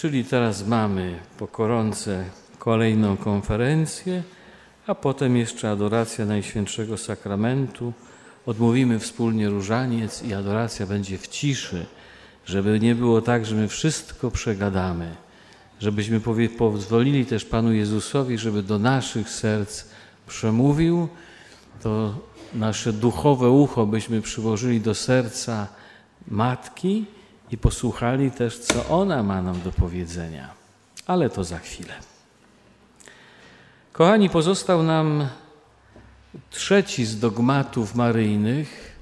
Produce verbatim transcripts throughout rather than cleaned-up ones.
Czyli teraz mamy po koronce kolejną konferencję, a potem jeszcze adoracja Najświętszego Sakramentu. Odmówimy wspólnie różaniec i adoracja będzie w ciszy, żeby nie było tak, że my wszystko przegadamy. Żebyśmy powie, pozwolili też Panu Jezusowi, żeby do naszych serc przemówił, to nasze duchowe ucho byśmy przyłożyli do serca Matki i posłuchali też, co ona ma nam do powiedzenia. Ale to za chwilę. Kochani, pozostał nam trzeci z dogmatów maryjnych,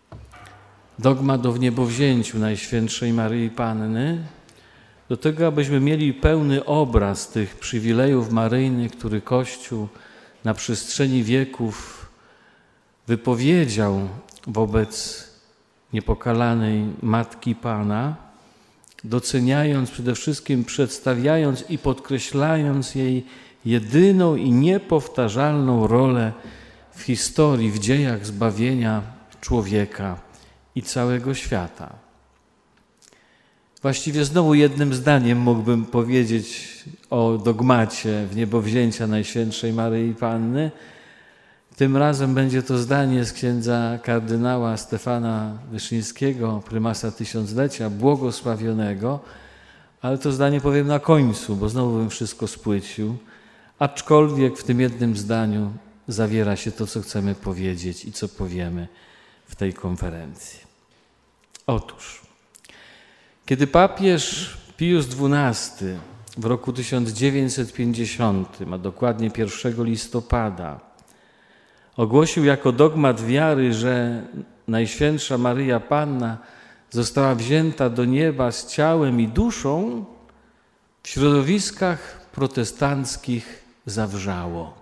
dogmat o wniebowzięciu Najświętszej Maryi Panny, do tego, abyśmy mieli pełny obraz tych przywilejów maryjnych, który Kościół na przestrzeni wieków wypowiedział wobec niepokalanej Matki Pana, doceniając przede wszystkim, przedstawiając i podkreślając jej jedyną i niepowtarzalną rolę w historii, w dziejach zbawienia człowieka i całego świata. Właściwie znowu jednym zdaniem mógłbym powiedzieć o dogmacie wniebowzięcia Najświętszej Maryi Panny. Tym razem będzie to zdanie z księdza kardynała Stefana Wyszyńskiego, prymasa tysiąclecia, błogosławionego, ale to zdanie powiem na końcu, bo znowu bym wszystko spłycił, aczkolwiek w tym jednym zdaniu zawiera się to, co chcemy powiedzieć i co powiemy w tej konferencji. Otóż, kiedy papież Pius dwunasty w roku tysiąc dziewięćset pięćdziesiątym, a dokładnie pierwszego listopada, ogłosił jako dogmat wiary, że Najświętsza Maryja Panna została wzięta do nieba z ciałem i duszą, w środowiskach protestanckich zawrzało.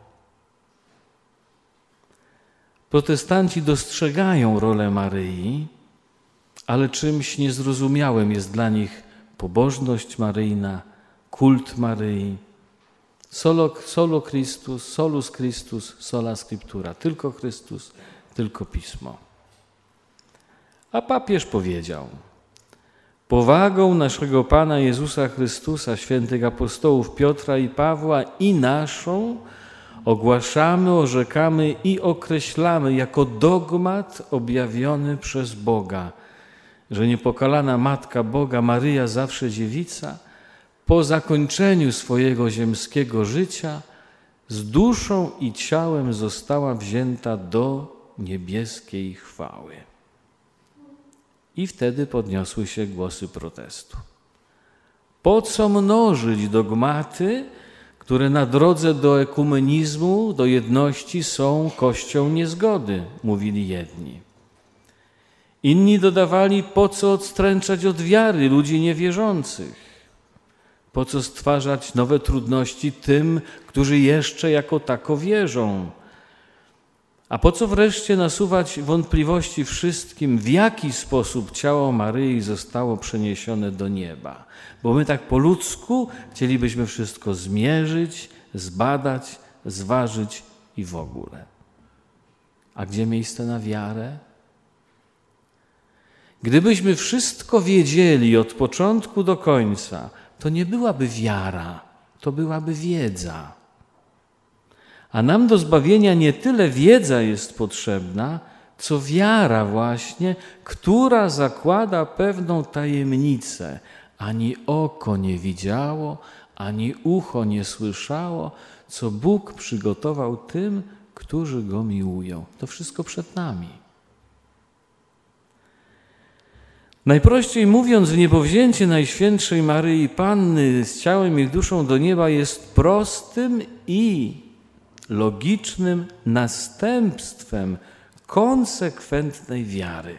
Protestanci dostrzegają rolę Maryi, ale czymś niezrozumiałym jest dla nich pobożność maryjna, kult Maryi. Solo, solo Christus, solus Christus, sola Scriptura. Tylko Chrystus, tylko Pismo. A papież powiedział: powagą naszego Pana Jezusa Chrystusa, świętych apostołów Piotra i Pawła i naszą ogłaszamy, orzekamy i określamy jako dogmat objawiony przez Boga, że niepokalana Matka Boga, Maryja zawsze dziewica, po zakończeniu swojego ziemskiego życia z duszą i ciałem została wzięta do niebieskiej chwały. I wtedy podniosły się głosy protestu. Po co mnożyć dogmaty, które na drodze do ekumenizmu, do jedności są kością niezgody, mówili jedni. Inni dodawali, po co odstręczać od wiary ludzi niewierzących? Po co stwarzać nowe trudności tym, którzy jeszcze jako tako wierzą? A po co wreszcie nasuwać wątpliwości wszystkim, w jaki sposób ciało Maryi zostało przeniesione do nieba? Bo my tak po ludzku chcielibyśmy wszystko zmierzyć, zbadać, zważyć i w ogóle. A gdzie miejsce na wiarę? Gdybyśmy wszystko wiedzieli od początku do końca, to nie byłaby wiara, to byłaby wiedza. A nam do zbawienia nie tyle wiedza jest potrzebna, co wiara właśnie, która zakłada pewną tajemnicę. Ani oko nie widziało, ani ucho nie słyszało, co Bóg przygotował tym, którzy Go miłują. To wszystko przed nami. Najprościej mówiąc, wniebowzięcie Najświętszej Maryi Panny z ciałem i duszą do nieba jest prostym i logicznym następstwem konsekwentnej wiary.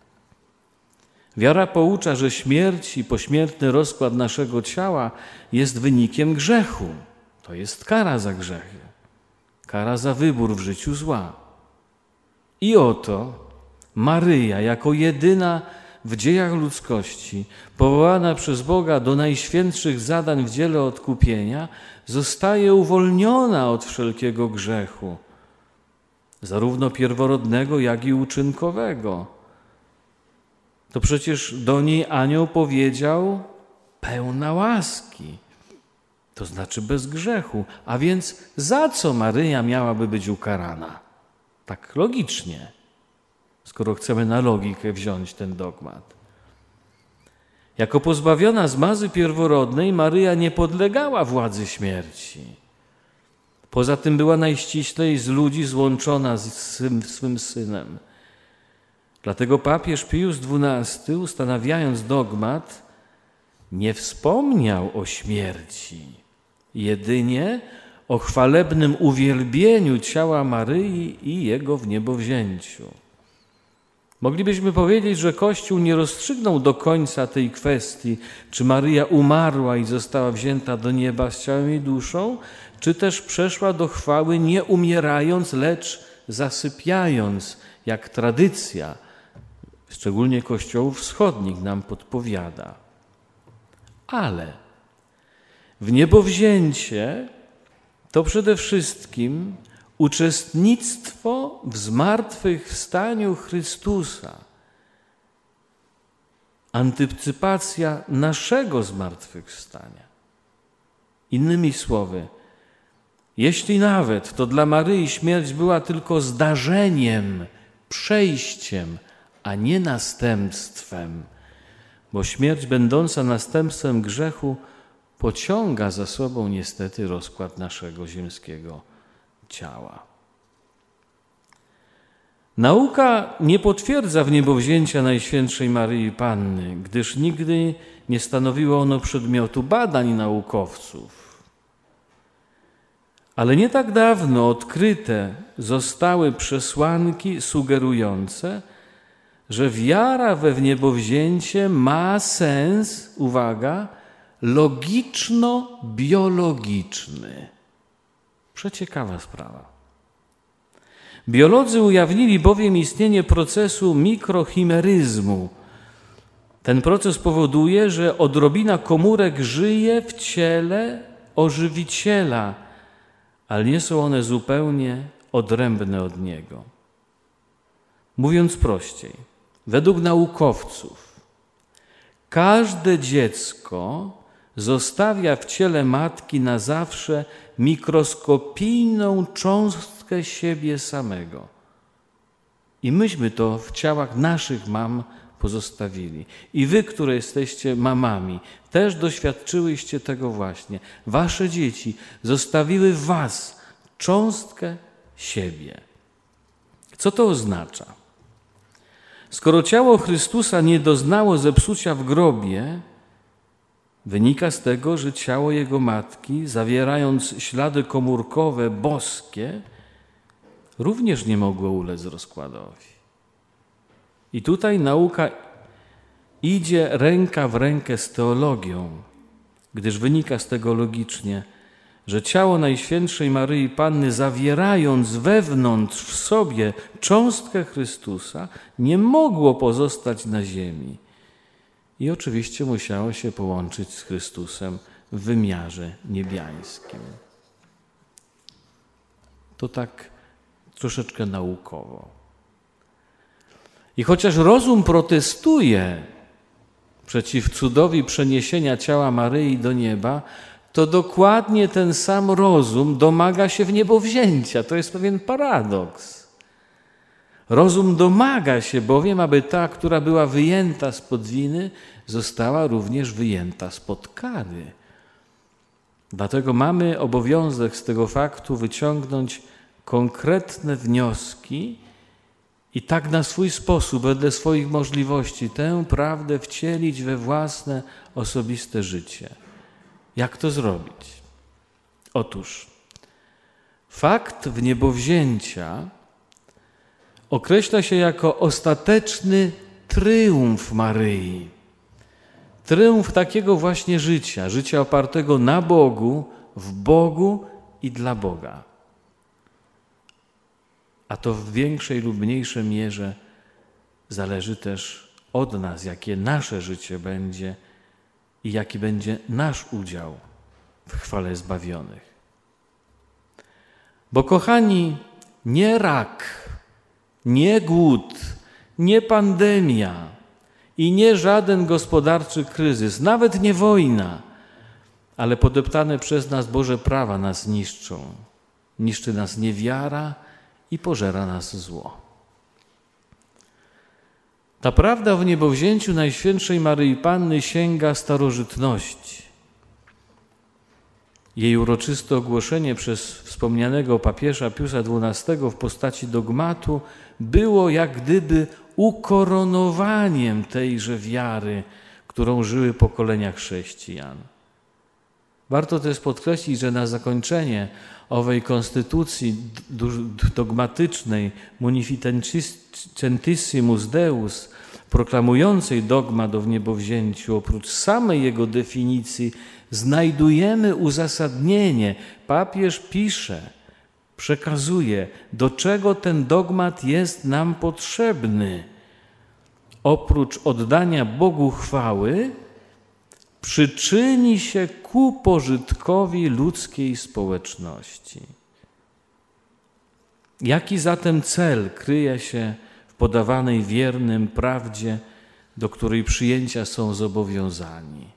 Wiara poucza, że śmierć i pośmiertny rozkład naszego ciała jest wynikiem grzechu. To jest kara za grzechy, kara za wybór w życiu zła. I oto Maryja jako jedyna w dziejach ludzkości, powołana przez Boga do najświętszych zadań w dziele odkupienia, zostaje uwolniona od wszelkiego grzechu, zarówno pierworodnego, jak i uczynkowego. To przecież do niej anioł powiedział: pełna łaski, to znaczy bez grzechu. A więc za co Maryja miałaby być ukarana? Tak logicznie, skoro chcemy na logikę wziąć ten dogmat. Jako pozbawiona zmazy pierworodnej Maryja nie podlegała władzy śmierci. Poza tym była najściślej z ludzi złączona z swym, swym synem. Dlatego papież Pius dwunasty, ustanawiając dogmat, nie wspomniał o śmierci, jedynie o chwalebnym uwielbieniu ciała Maryi i jego wniebowzięciu. Moglibyśmy powiedzieć, że Kościół nie rozstrzygnął do końca tej kwestii, czy Maryja umarła i została wzięta do nieba z ciałem i duszą, czy też przeszła do chwały nie umierając, lecz zasypiając, jak tradycja, szczególnie kościołów wschodnich, nam podpowiada. Ale wniebowzięcie to przede wszystkim uczestnictwo w zmartwychwstaniu Chrystusa, antycypacja naszego zmartwychwstania. Innymi słowy, jeśli nawet to dla Maryi śmierć była tylko zdarzeniem, przejściem, a nie następstwem, bo śmierć będąca następstwem grzechu pociąga za sobą niestety rozkład naszego ziemskiego ciała. Nauka nie potwierdza wniebowzięcia Najświętszej Maryi Panny, gdyż nigdy nie stanowiło ono przedmiotu badań naukowców. Ale nie tak dawno odkryte zostały przesłanki sugerujące, że wiara we wniebowzięcie ma sens, uwaga, logiczno-biologiczny. Przeciekawa sprawa. Biolodzy ujawnili bowiem istnienie procesu mikrochimeryzmu. Ten proces powoduje, że odrobina komórek żyje w ciele ożywiciela, ale nie są one zupełnie odrębne od niego. Mówiąc prościej, według naukowców, każde dziecko zostawia w ciele matki na zawsze mikroskopijną cząstkę siebie samego. I myśmy to w ciałach naszych mam pozostawili. I wy, które jesteście mamami, też doświadczyłyście tego właśnie. Wasze dzieci zostawiły w was cząstkę siebie. Co to oznacza? Skoro ciało Chrystusa nie doznało zepsucia w grobie, wynika z tego, że ciało Jego Matki, zawierając ślady komórkowe boskie, również nie mogło ulec rozkładowi. I tutaj nauka idzie ręka w rękę z teologią, gdyż wynika z tego logicznie, że ciało Najświętszej Maryi Panny, zawierając wewnątrz w sobie cząstkę Chrystusa, nie mogło pozostać na ziemi. I oczywiście musiało się połączyć z Chrystusem w wymiarze niebiańskim. To tak troszeczkę naukowo. I chociaż rozum protestuje przeciw cudowi przeniesienia ciała Maryi do nieba, to dokładnie ten sam rozum domaga się wniebowzięcia. To jest pewien paradoks. Rozum domaga się bowiem, aby ta, która była wyjęta spod winy, została również wyjęta spod kary. Dlatego mamy obowiązek z tego faktu wyciągnąć konkretne wnioski i tak na swój sposób, wedle swoich możliwości, tę prawdę wcielić we własne osobiste życie. Jak to zrobić? Otóż fakt wniebowzięcia określa się jako ostateczny tryumf Maryi. Tryumf takiego właśnie życia, życia opartego na Bogu, w Bogu i dla Boga. A to w większej lub mniejszej mierze zależy też od nas, jakie nasze życie będzie i jaki będzie nasz udział w chwale zbawionych. Bo kochani, nie rak, nie głód, nie pandemia, i nie żaden gospodarczy kryzys, nawet nie wojna, ale podeptane przez nas Boże prawa nas niszczą. Niszczy nas niewiara i pożera nas zło. Ta prawda w niebowzięciu Najświętszej Maryi Panny sięga starożytności. Jej uroczyste ogłoszenie przez wspomnianego papieża Piusa dwunastego w postaci dogmatu było jak gdyby ukoronowaniem tejże wiary, którą żyły pokolenia chrześcijan. Warto też podkreślić, że na zakończenie owej konstytucji dogmatycznej Munificentissimus Deus, proklamującej dogmat o wniebowzięciu, oprócz samej jego definicji znajdujemy uzasadnienie. Papież pisze, przekazuje, do czego ten dogmat jest nam potrzebny. Oprócz oddania Bogu chwały, przyczyni się ku pożytkowi ludzkiej społeczności. Jaki zatem cel kryje się w podawanej wiernym prawdzie, do której przyjęcia są zobowiązani?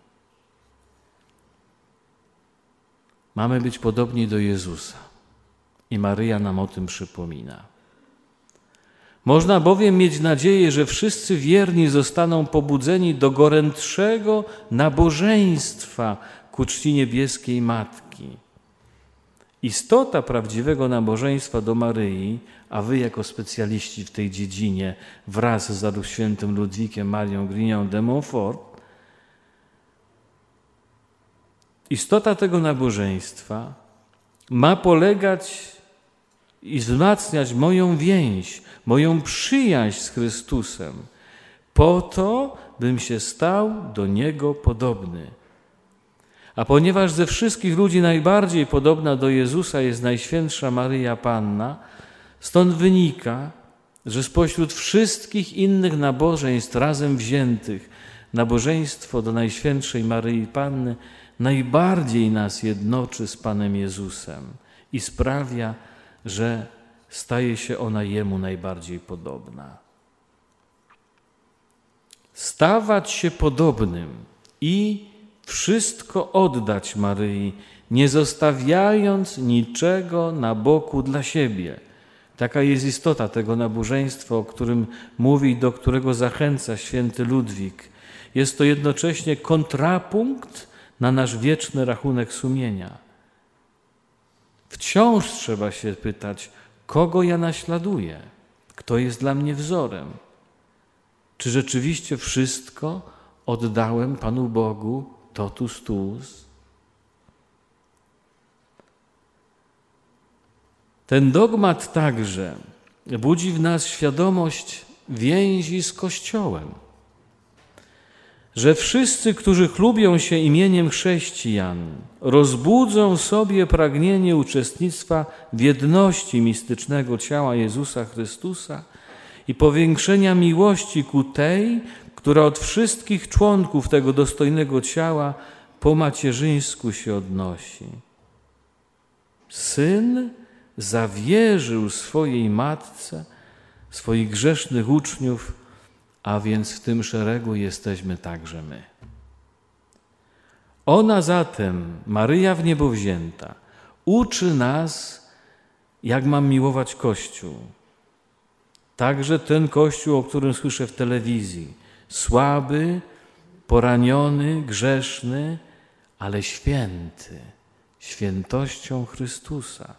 Mamy być podobni do Jezusa i Maryja nam o tym przypomina. Można bowiem mieć nadzieję, że wszyscy wierni zostaną pobudzeni do gorętszego nabożeństwa ku czci niebieskiej Matki. Istota prawdziwego nabożeństwa do Maryi, a wy jako specjaliści w tej dziedzinie wraz z Zaduchświętym Ludwikiem Marią Grignon de Montfort, istota tego nabożeństwa ma polegać i wzmacniać moją więź, moją przyjaźń z Chrystusem, po to, bym się stał do Niego podobny. A ponieważ ze wszystkich ludzi najbardziej podobna do Jezusa jest Najświętsza Maryja Panna, stąd wynika, że spośród wszystkich innych nabożeństw razem wziętych nabożeństwo do Najświętszej Maryi Panny najbardziej nas jednoczy z Panem Jezusem i sprawia, że staje się ona Jemu najbardziej podobna. Stawać się podobnym i wszystko oddać Maryi, nie zostawiając niczego na boku dla siebie. Taka jest istota tego nabożeństwa, o którym mówi i do którego zachęca święty Ludwik. Jest to jednocześnie kontrapunkt na nasz wieczny rachunek sumienia. Wciąż trzeba się pytać, kogo ja naśladuję, kto jest dla mnie wzorem. Czy rzeczywiście wszystko oddałem Panu Bogu totus tuus? Ten dogmat także budzi w nas świadomość więzi z Kościołem, że wszyscy, którzy chlubią się imieniem chrześcijan, rozbudzą w sobie pragnienie uczestnictwa w jedności mistycznego ciała Jezusa Chrystusa i powiększenia miłości ku tej, która od wszystkich członków tego dostojnego ciała po macierzyńsku się odnosi. Syn zawierzył swojej matce swoich grzesznych uczniów, a więc w tym szeregu jesteśmy także my. Ona zatem, Maryja wniebowzięta, uczy nas, jak mam miłować Kościół. Także ten Kościół, o którym słyszę w telewizji. Słaby, poraniony, grzeszny, ale święty, świętością Chrystusa.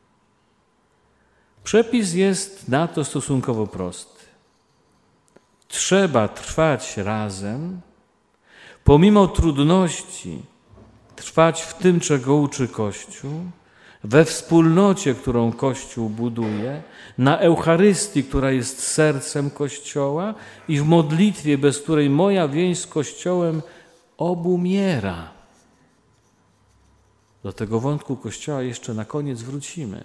Przepis jest na to stosunkowo prosty. Trzeba trwać razem, pomimo trudności, trwać w tym, czego uczy Kościół, we wspólnocie, którą Kościół buduje, na Eucharystii, która jest sercem Kościoła i w modlitwie, bez której moja więź z Kościołem obumiera. Do tego wątku Kościoła jeszcze na koniec wrócimy.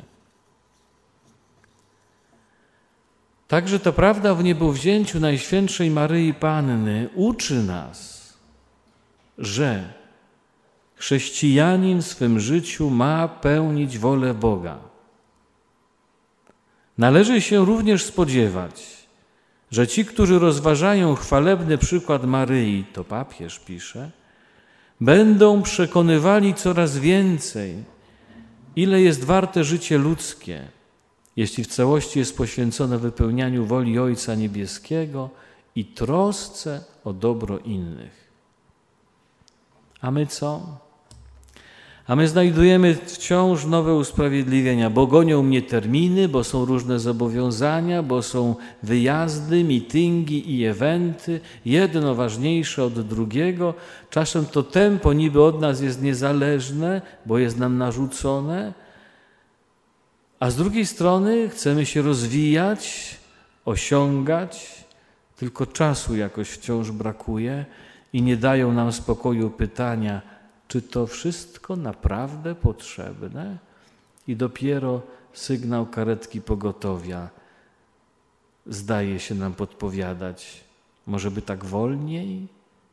Także ta prawda w niebowzięciu Najświętszej Maryi Panny uczy nas, że chrześcijanin w swym życiu ma pełnić wolę Boga. Należy się również spodziewać, że ci, którzy rozważają chwalebny przykład Maryi, to papież pisze, będą przekonywali coraz więcej, ile jest warte życie ludzkie, jeśli w całości jest poświęcone wypełnianiu woli Ojca Niebieskiego i trosce o dobro innych. A my co? A my znajdujemy wciąż nowe usprawiedliwienia, bo gonią mnie terminy, bo są różne zobowiązania, bo są wyjazdy, mityngi i eventy, jedno ważniejsze od drugiego. Czasem to tempo niby od nas jest niezależne, bo jest nam narzucone, a z drugiej strony chcemy się rozwijać, osiągać, tylko czasu jakoś wciąż brakuje i nie dają nam spokoju pytania, czy to wszystko naprawdę potrzebne? I dopiero sygnał karetki pogotowia zdaje się nam podpowiadać, może by tak wolniej?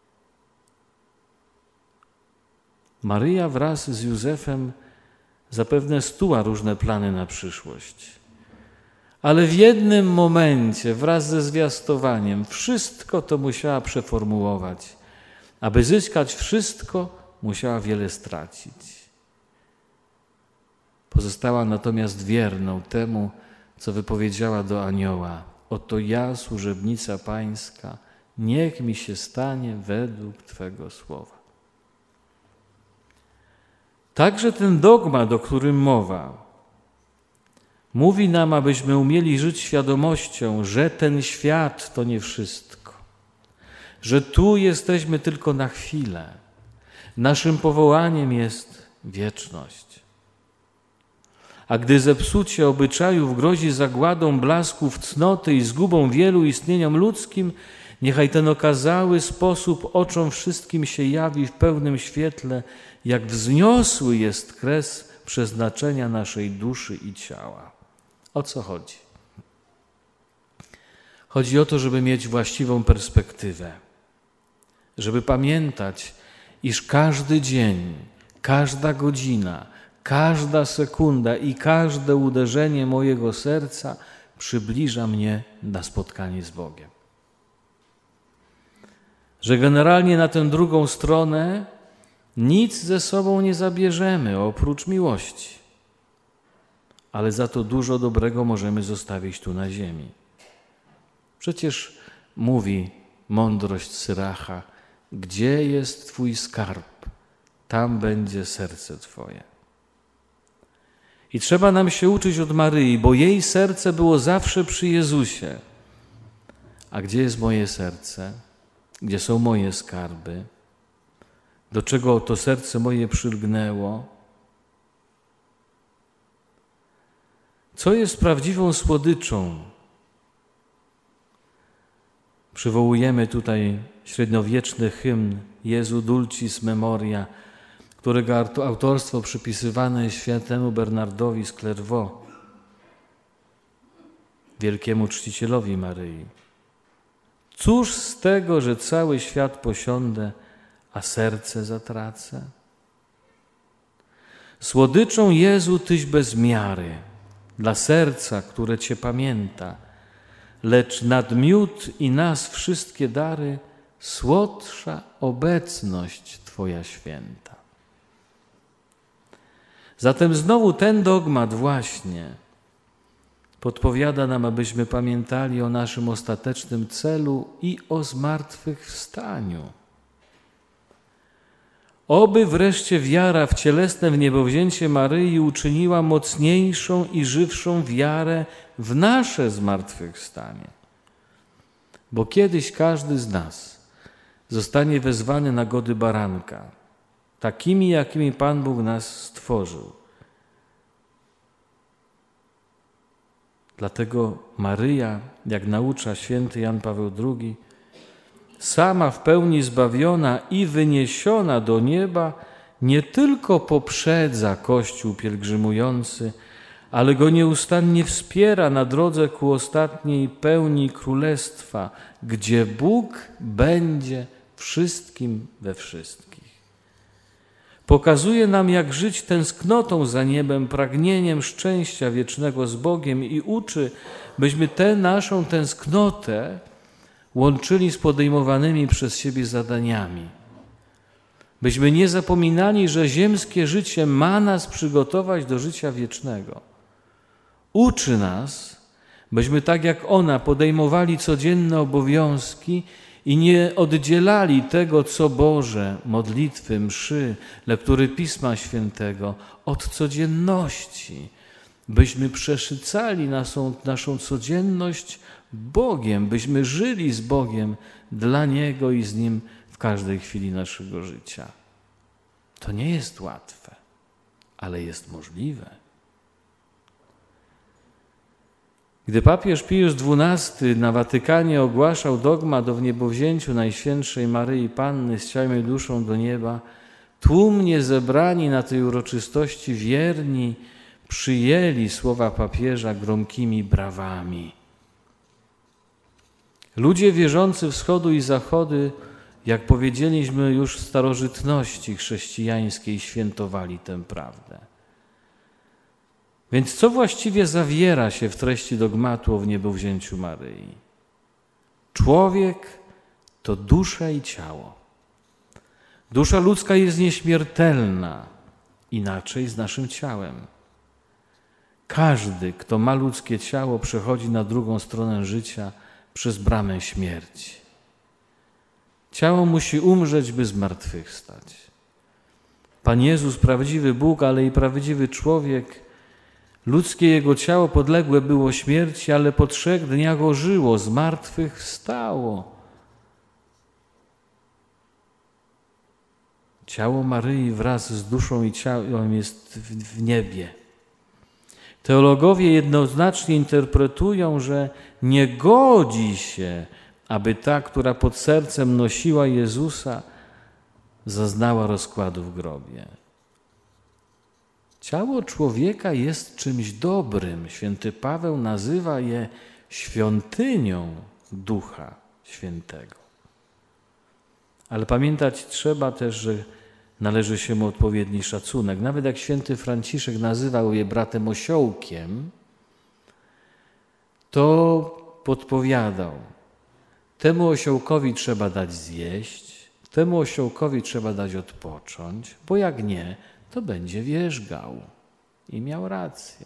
Maryja wraz z Józefem zapewne stuła różne plany na przyszłość. Ale w jednym momencie wraz ze zwiastowaniem wszystko to musiała przeformułować. Aby zyskać wszystko, musiała wiele stracić. Pozostała natomiast wierną temu, co wypowiedziała do anioła. Oto ja, służebnica Pańska, niech mi się stanie według Twego słowa. Także ten dogmat, o którym mowa, mówi nam, abyśmy umieli żyć świadomością, że ten świat to nie wszystko, że tu jesteśmy tylko na chwilę. Naszym powołaniem jest wieczność. A gdy zepsucie obyczajów grozi zagładą blasków cnoty i zgubą wielu istnieniom ludzkim, niechaj ten okazały sposób oczom wszystkim się jawi w pełnym świetle, jak wzniosły jest kres przeznaczenia naszej duszy i ciała. O co chodzi? Chodzi o to, żeby mieć właściwą perspektywę, żeby pamiętać, iż każdy dzień, każda godzina, każda sekunda i każde uderzenie mojego serca przybliża mnie na spotkanie z Bogiem. Że generalnie na tę drugą stronę nic ze sobą nie zabierzemy oprócz miłości, ale za to dużo dobrego możemy zostawić tu na ziemi. Przecież mówi mądrość Syracha, gdzie jest Twój skarb, tam będzie serce Twoje. I trzeba nam się uczyć od Maryi, bo jej serce było zawsze przy Jezusie. A gdzie jest moje serce? Gdzie są moje skarby? Do czego to serce moje przylgnęło? Co jest prawdziwą słodyczą? Przywołujemy tutaj średniowieczny hymn Jezu Dulcis Memoria, którego autorstwo przypisywane jest świętemu Bernardowi z Clairvaux, wielkiemu czcicielowi Maryi. Cóż z tego, że cały świat posiądę, a serce zatracę? Słodyczą Jezu Tyś bez miary, dla serca, które Cię pamięta, lecz nad miód i nas wszystkie dary słodsza obecność Twoja święta. Zatem znowu ten dogmat właśnie podpowiada nam, abyśmy pamiętali o naszym ostatecznym celu i o zmartwychwstaniu. Oby wreszcie wiara w cielesne wniebowzięcie Maryi uczyniła mocniejszą i żywszą wiarę w nasze zmartwychwstanie. Bo kiedyś każdy z nas zostanie wezwany na gody baranka, takimi, jakimi Pan Bóg nas stworzył. Dlatego Maryja, jak naucza święty Jan Paweł drugi, sama w pełni zbawiona i wyniesiona do nieba, nie tylko poprzedza Kościół pielgrzymujący, ale go nieustannie wspiera na drodze ku ostatniej pełni Królestwa, gdzie Bóg będzie wszystkim we wszystkich. Pokazuje nam, jak żyć tęsknotą za niebem, pragnieniem szczęścia wiecznego z Bogiem i uczy, byśmy tę naszą tęsknotę łączyli z podejmowanymi przez siebie zadaniami. Byśmy nie zapominali, że ziemskie życie ma nas przygotować do życia wiecznego. Uczy nas, byśmy tak jak ona podejmowali codzienne obowiązki i nie oddzielali tego, co Boże, modlitwy, mszy, lektury Pisma Świętego od codzienności. Byśmy przeszycali naszą, naszą codzienność Bogiem, byśmy żyli z Bogiem dla Niego i z Nim w każdej chwili naszego życia. To nie jest łatwe, ale jest możliwe. Gdy papież Pius dwunasty na Watykanie ogłaszał dogmat o wniebowzięciu Najświętszej Maryi Panny z ciałem i duszą do nieba, tłumnie zebrani na tej uroczystości wierni przyjęli słowa papieża gromkimi brawami. Ludzie wierzący wschodu i zachodu, jak powiedzieliśmy już w starożytności chrześcijańskiej, świętowali tę prawdę. Więc co właściwie zawiera się w treści dogmatu o wniebowzięciu Maryi? Człowiek to dusza i ciało. Dusza ludzka jest nieśmiertelna, inaczej z naszym ciałem. Każdy, kto ma ludzkie ciało, przechodzi na drugą stronę życia przez bramę śmierci. Ciało musi umrzeć, by zmartwychwstać. Pan Jezus, prawdziwy Bóg, ale i prawdziwy człowiek, ludzkie jego ciało podległe było śmierci, ale po trzech dniach ożyło, zmartwychwstało. Ciało Maryi wraz z duszą i ciałem jest w niebie. Teologowie jednoznacznie interpretują, że nie godzi się, aby ta, która pod sercem nosiła Jezusa, zaznała rozkładu w grobie. Ciało człowieka jest czymś dobrym. Święty Paweł nazywa je świątynią Ducha Świętego. Ale pamiętać trzeba też, że należy się mu odpowiedni szacunek. Nawet jak święty Franciszek nazywał je bratem osiołkiem, to podpowiadał, temu osiołkowi trzeba dać zjeść, temu osiołkowi trzeba dać odpocząć, bo jak nie, to będzie wierzgał. I miał rację.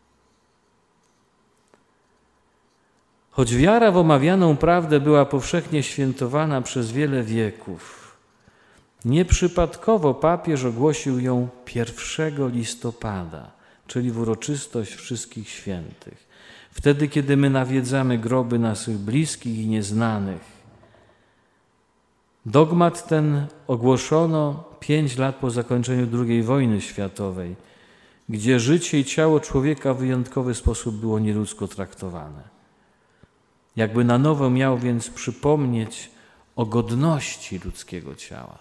Choć wiara w omawianą prawdę była powszechnie świętowana przez wiele wieków, nieprzypadkowo papież ogłosił ją pierwszego listopada, czyli w uroczystość Wszystkich Świętych. Wtedy, kiedy my nawiedzamy groby naszych bliskich i nieznanych. Dogmat ten ogłoszono pięć lat po zakończeniu drugiej wojny światowej, gdzie życie i ciało człowieka w wyjątkowy sposób było nieludzko traktowane. Jakby na nowo miał więc przypomnieć o godności ludzkiego ciała.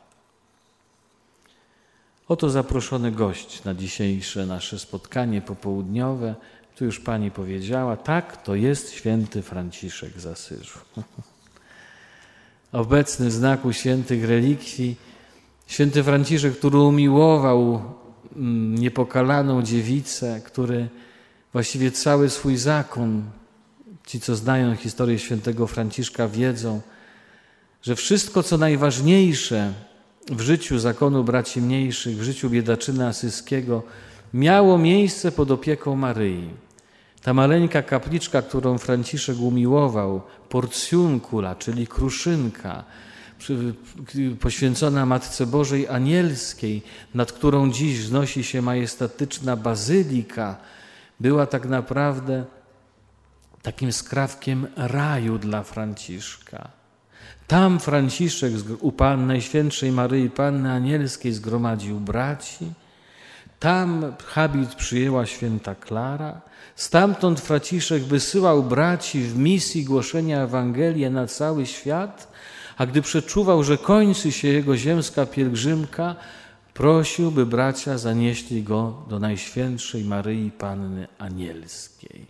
Oto zaproszony gość na dzisiejsze nasze spotkanie popołudniowe. Tu już pani powiedziała, tak, to jest święty Franciszek z Asyżu. Obecny w znaku świętych relikwii, święty Franciszek, który umiłował niepokalaną dziewicę, który właściwie cały swój zakon, ci co znają historię świętego Franciszka wiedzą, że wszystko co najważniejsze w życiu zakonu braci mniejszych, w życiu biedaczyna asyskiego miało miejsce pod opieką Maryi. Ta maleńka kapliczka, którą Franciszek umiłował, porcjunkula, czyli kruszynka, poświęcona Matce Bożej Anielskiej, nad którą dziś wznosi się majestatyczna bazylika, była tak naprawdę takim skrawkiem raju dla Franciszka. Tam Franciszek u Pan Najświętszej Maryi Panny Anielskiej zgromadził braci, tam habit przyjęła święta Klara, stamtąd Franciszek wysyłał braci w misji głoszenia Ewangelii na cały świat, a gdy przeczuwał, że kończy się jego ziemska pielgrzymka, prosił, by bracia zanieśli go do Najświętszej Maryi Panny Anielskiej.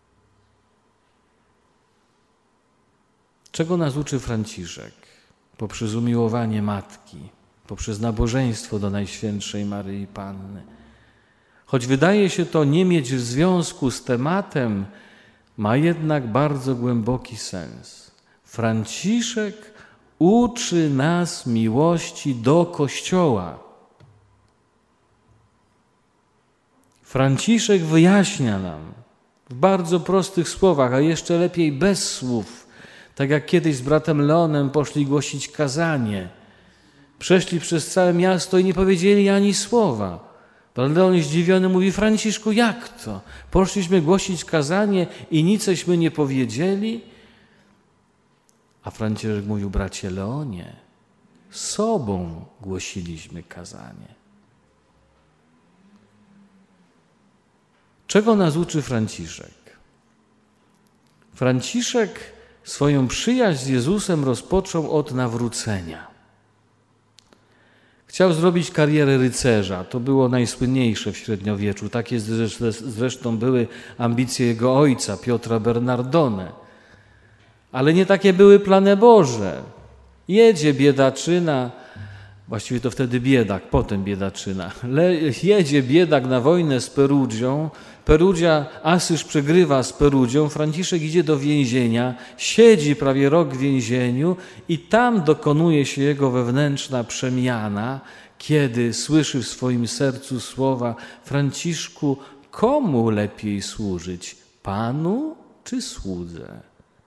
Czego nas uczy Franciszek? Poprzez umiłowanie Matki, poprzez nabożeństwo do Najświętszej Maryi Panny. Choć wydaje się to nie mieć związku z tematem, ma jednak bardzo głęboki sens. Franciszek uczy nas miłości do Kościoła. Franciszek wyjaśnia nam w bardzo prostych słowach, a jeszcze lepiej bez słów, tak jak kiedyś z bratem Leonem poszli głosić kazanie. Przeszli przez całe miasto i nie powiedzieli ani słowa. Brat Leon zdziwiony mówi: Franciszku, jak to? Poszliśmy głosić kazanie i niceśmy nie powiedzieli? A Franciszek mówił: bracie Leonie, sobą głosiliśmy kazanie. Czego nas uczy Franciszek? Franciszek swoją przyjaźń z Jezusem rozpoczął od nawrócenia. Chciał zrobić karierę rycerza. To było najsłynniejsze w średniowieczu. Takie zresztą były ambicje jego ojca, Piotra Bernardone. Ale nie takie były plany Boże. Jedzie biedaczyna, właściwie to wtedy biedak, potem biedaczyna. Le, jedzie biedak na wojnę z Perugią. Perugia, Asyż przegrywa z Perugią. Franciszek idzie do więzienia, siedzi prawie rok w więzieniu i tam dokonuje się jego wewnętrzna przemiana, kiedy słyszy w swoim sercu słowa: Franciszku, komu lepiej służyć, Panu czy słudze?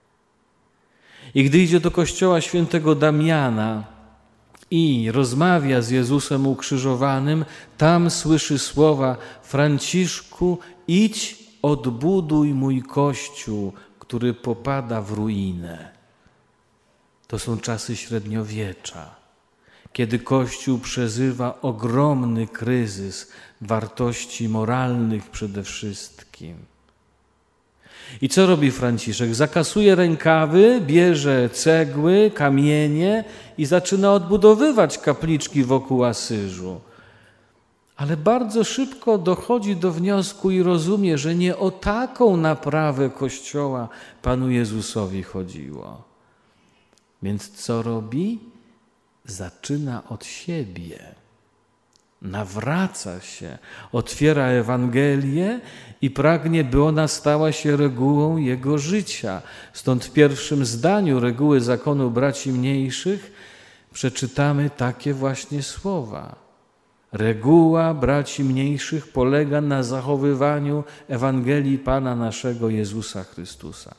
I gdy idzie do kościoła świętego Damiana i rozmawia z Jezusem ukrzyżowanym, tam słyszy słowa: Franciszku, idź, odbuduj mój Kościół, który popada w ruinę. To są czasy średniowiecza, kiedy Kościół przeżywa ogromny kryzys wartości moralnych przede wszystkim. I co robi Franciszek? Zakasuje rękawy, bierze cegły, kamienie i zaczyna odbudowywać kapliczki wokół Asyżu. Ale bardzo szybko dochodzi do wniosku i rozumie, że nie o taką naprawę Kościoła Panu Jezusowi chodziło. Więc co robi? Zaczyna od siebie. Nawraca się, otwiera Ewangelię i pragnie, by ona stała się regułą jego życia. Stąd w pierwszym zdaniu reguły zakonu braci mniejszych przeczytamy takie właśnie słowa. Reguła braci mniejszych polega na zachowywaniu Ewangelii Pana naszego Jezusa Chrystusa.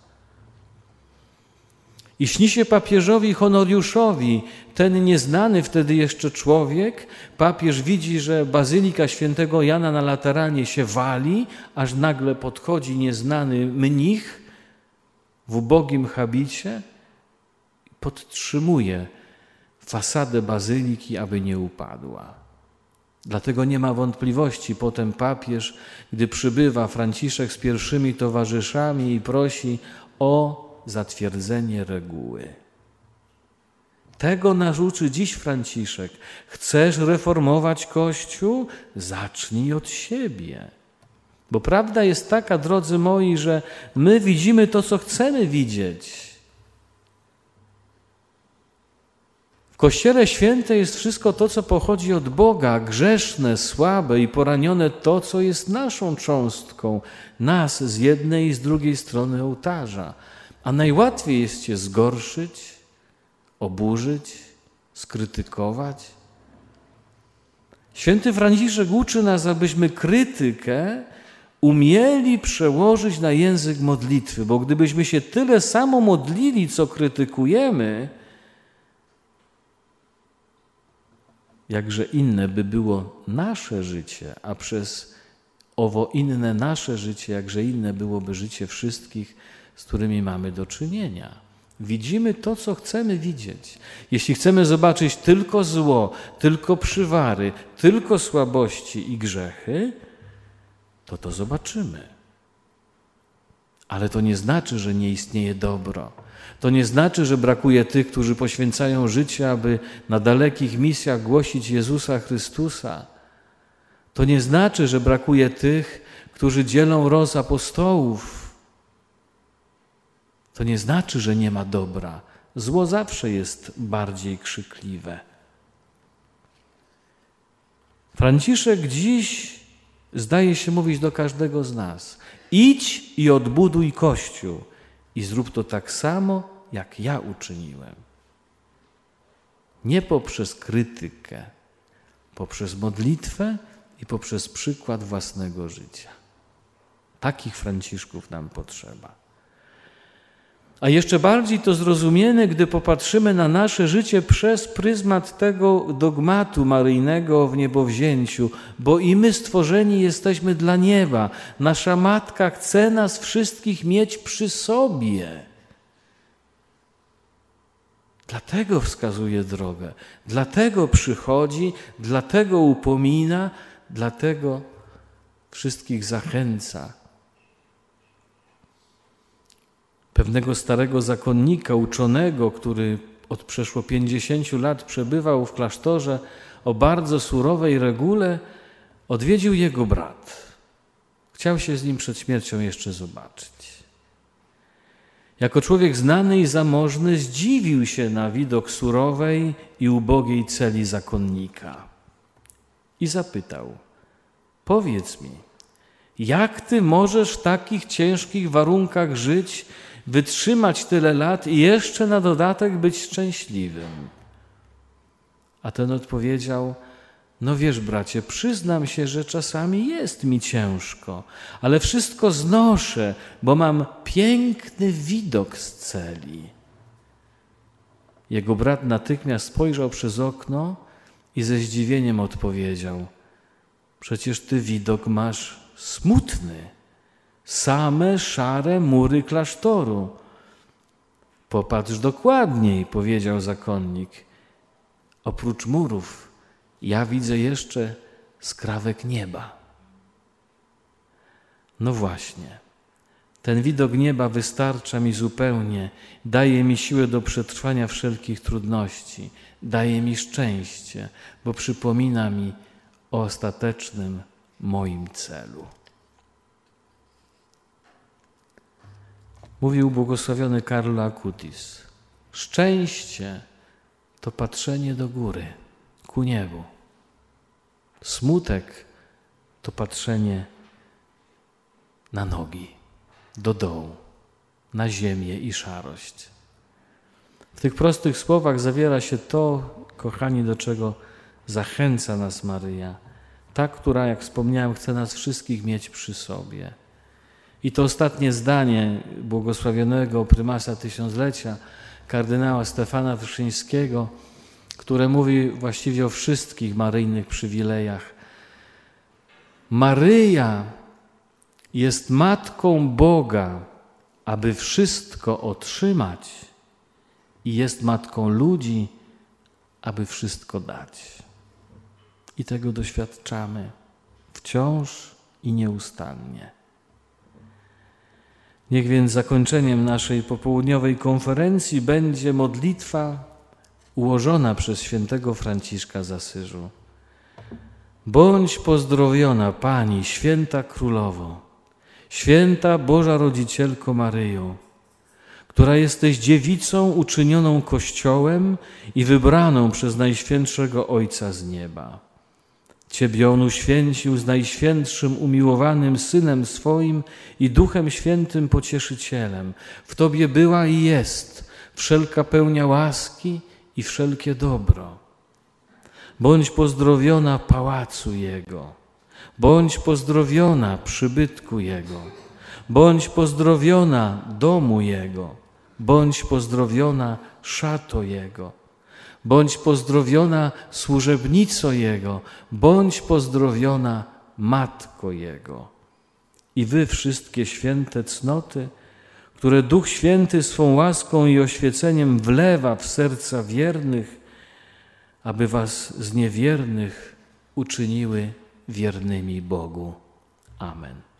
I śni się papieżowi Honoriuszowi, ten nieznany wtedy jeszcze człowiek. Papież widzi, że bazylika świętego Jana na Lateranie się wali, aż nagle podchodzi nieznany mnich w ubogim habicie i podtrzymuje fasadę bazyliki, aby nie upadła. Dlatego nie ma wątpliwości. Potem papież, gdy przybywa Franciszek z pierwszymi towarzyszami i prosi o zatwierdzenie reguły. Tego nas uczy dziś Franciszek. Chcesz reformować Kościół? Zacznij od siebie. Bo prawda jest taka, drodzy moi, że my widzimy to, co chcemy widzieć. W Kościele Święte jest wszystko to, co pochodzi od Boga, grzeszne, słabe i poranione to, co jest naszą cząstką, nas z jednej i z drugiej strony ołtarza. A najłatwiej jest cię zgorszyć, oburzyć, skrytykować. Święty Franciszek uczy nas, abyśmy krytykę umieli przełożyć na język modlitwy, bo gdybyśmy się tyle samo modlili, co krytykujemy, jakże inne by było nasze życie, a przez owo inne nasze życie, jakże inne byłoby życie wszystkich, z którymi mamy do czynienia. Widzimy to, co chcemy widzieć. Jeśli chcemy zobaczyć tylko zło, tylko przywary, tylko słabości i grzechy, to to zobaczymy. Ale to nie znaczy, że nie istnieje dobro. To nie znaczy, że brakuje tych, którzy poświęcają życie, aby na dalekich misjach głosić Jezusa Chrystusa. To nie znaczy, że brakuje tych, którzy dzielą los apostołów. To nie znaczy, że nie ma dobra. Zło zawsze jest bardziej krzykliwe. Franciszek dziś zdaje się mówić do każdego z nas: idź i odbuduj Kościół i zrób to tak samo, jak ja uczyniłem. Nie poprzez krytykę, poprzez modlitwę i poprzez przykład własnego życia. Takich Franciszków nam potrzeba. A jeszcze bardziej to zrozumiemy, gdy popatrzymy na nasze życie przez pryzmat tego dogmatu maryjnego w niebowzięciu, bo i my stworzeni jesteśmy dla nieba. Nasza Matka chce nas wszystkich mieć przy sobie. Dlatego wskazuje drogę, dlatego przychodzi, dlatego upomina, dlatego wszystkich zachęca. Pewnego starego zakonnika, uczonego, który od przeszło pięćdziesięciu lat przebywał w klasztorze o bardzo surowej regule, odwiedził jego brat. Chciał się z nim przed śmiercią jeszcze zobaczyć. Jako człowiek znany i zamożny zdziwił się na widok surowej i ubogiej celi zakonnika i zapytał: powiedz mi, jak ty możesz w takich ciężkich warunkach żyć, wytrzymać tyle lat i jeszcze na dodatek być szczęśliwym? A ten odpowiedział: no wiesz, bracie, przyznam się, że czasami jest mi ciężko, ale wszystko znoszę, bo mam piękny widok z celi. Jego brat natychmiast spojrzał przez okno i ze zdziwieniem odpowiedział: przecież ty widok masz smutny. Same szare mury klasztoru. Popatrz dokładniej, powiedział zakonnik. Oprócz murów ja widzę jeszcze skrawek nieba. No właśnie, ten widok nieba wystarcza mi zupełnie, daje mi siłę do przetrwania wszelkich trudności, daje mi szczęście, bo przypomina mi o ostatecznym moim celu. Mówił błogosławiony Carlo Acutis: szczęście to patrzenie do góry, ku niebu. Smutek to patrzenie na nogi, do dołu, na ziemię i szarość. W tych prostych słowach zawiera się to, kochani, do czego zachęca nas Maryja. Ta, która, jak wspomniałem, chce nas wszystkich mieć przy sobie. I to ostatnie zdanie błogosławionego prymasa tysiąclecia, kardynała Stefana Wyszyńskiego, które mówi właściwie o wszystkich maryjnych przywilejach. Maryja jest Matką Boga, aby wszystko otrzymać, i jest Matką ludzi, aby wszystko dać. I tego doświadczamy wciąż i nieustannie. Niech więc zakończeniem naszej popołudniowej konferencji będzie modlitwa ułożona przez świętego Franciszka z Asyżu. Bądź pozdrowiona Pani, święta Królowo, święta Boża Rodzicielko Maryjo, która jesteś dziewicą uczynioną Kościołem i wybraną przez Najświętszego Ojca z nieba. Ciebie On uświęcił z Najświętszym umiłowanym Synem swoim i Duchem Świętym Pocieszycielem. W Tobie była i jest wszelka pełnia łaski i wszelkie dobro. Bądź pozdrowiona pałacu Jego, bądź pozdrowiona przybytku Jego, bądź pozdrowiona domu Jego, bądź pozdrowiona szato Jego, bądź pozdrowiona służebnico Jego, bądź pozdrowiona Matko Jego. I wy wszystkie święte cnoty, które Duch Święty swą łaską i oświeceniem wlewa w serca wiernych, aby was z niewiernych uczyniły wiernymi Bogu. Amen.